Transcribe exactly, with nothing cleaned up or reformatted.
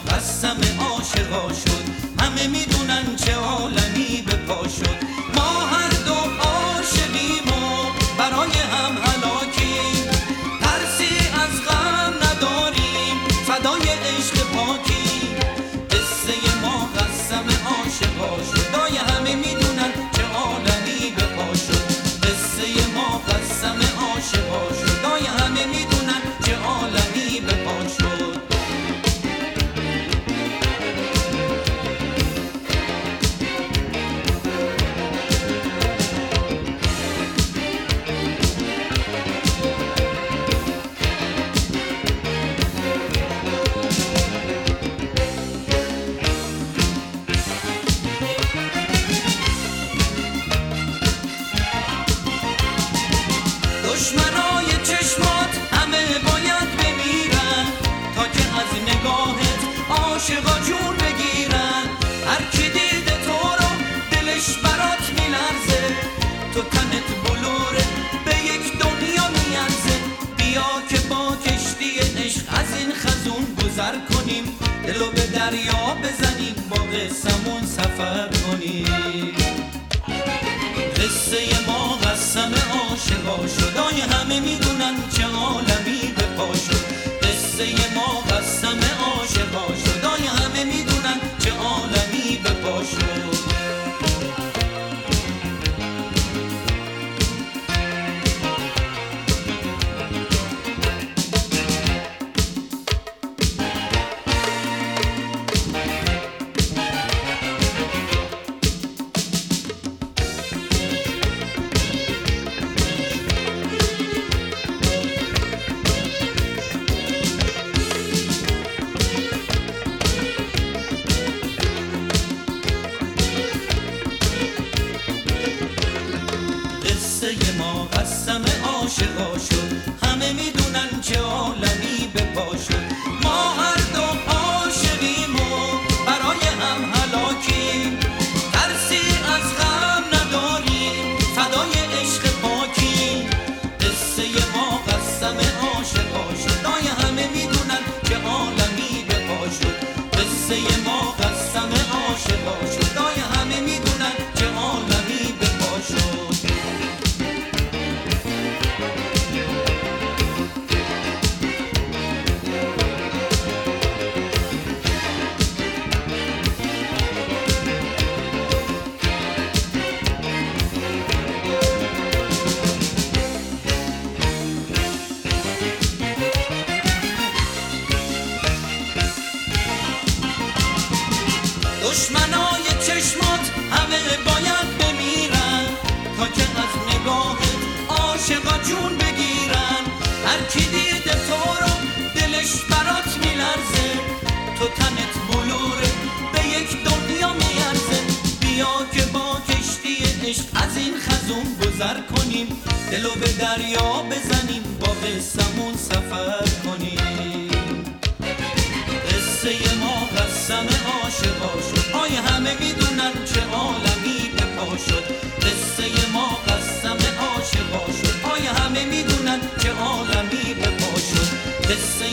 قسم عاشقا شد، همه میدونن چه عالمی به پا شد. ما هر دو عاشقیم و برای هم هلاکیم، ترسی از غم نداریم، فدای عشق پاکیم. قصه ما قسم عاشقا شد، دای همه میدونن چه عالمی به پا شد. قصه ما قسم عاشقا شد، دای همه میدونن چه عالمی به پا شد. دشمنای چشمات همه باید بمیرن، تا که از نگاهت عاشقا جون بگیرن. هر کی دیده تو رو دلش برات میلرزه، تو تنت بلوره به یک دنیا میارزه. بیا که با کشتی عشق از این خزون گذر کنیم، دلو به دریا بزنیم، با قسمون سفر کنیم. قصه ما قسم عاشقا شد، دای همه میدونن چه عالمی به پا شد. قصه ما قسم عاشقا شد، دای همه میدونن چه عالمی به پا شد. قصه ما قسم عاشقا شد، همه میدونن چه عالمی به پا شد. ما هر دو عاشقیم و برای هم هلاکیم، ترسی از غم نداریم، فدای عشق پاکیم. قصه ما قسم عاشقا شد، دای همه میدونن چه عالمی به پا شد. قصه ما قسم عاشقا شد، دای همه میدونن چه عالمی به پا شد. دشمنای چشمات همه باید بمیرن، تا که از نگاهت عاشقا جون بگیرن. هر کی دیده تو رو دلش برات میلرزه، تو تنت بلوره به یک دنیا میارزه. بیا که با کشتی عشق از این خزون گذر کنیم، دلو به دریا بزنیم، با قسمون سفر کنیم. قصه ما قسم عاشقا شد، آی همه میدونن چه عالمی به پا شد. قصه ما قسم عاشقا شد، آی همه میدونن چه عالمی به پا شد. قصه